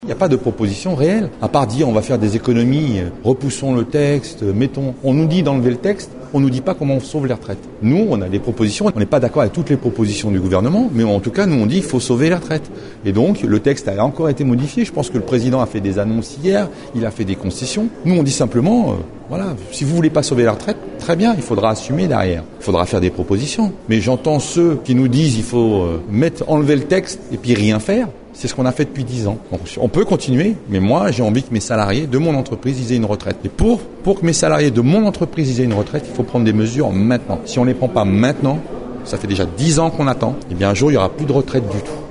Il n'y a pas de proposition réelle, à part dire on va faire des économies, repoussons le texte, on nous dit d'enlever le texte, on nous dit pas comment on sauve les retraites. Nous, on a des propositions, on n'est pas d'accord avec toutes les propositions du gouvernement, mais en tout cas, nous on dit qu'il faut sauver les retraites. Et donc, le texte a encore été modifié, je pense que le président a fait des annonces hier, il a fait des concessions. Nous on dit simplement, voilà, si vous voulez pas sauver la retraite, très bien, il faudra assumer derrière. Il faudra faire des propositions. Mais j'entends ceux qui nous disent il faut enlever le texte et puis rien faire. C'est ce qu'on a fait depuis 10 ans. Donc, on peut continuer, mais moi, j'ai envie que mes salariés de mon entreprise aient une retraite. Et pour que mes salariés de mon entreprise aient une retraite, il faut prendre des mesures maintenant. Si on ne les prend pas maintenant, ça fait déjà 10 ans qu'on attend, et bien un jour, il n'y aura plus de retraite du tout.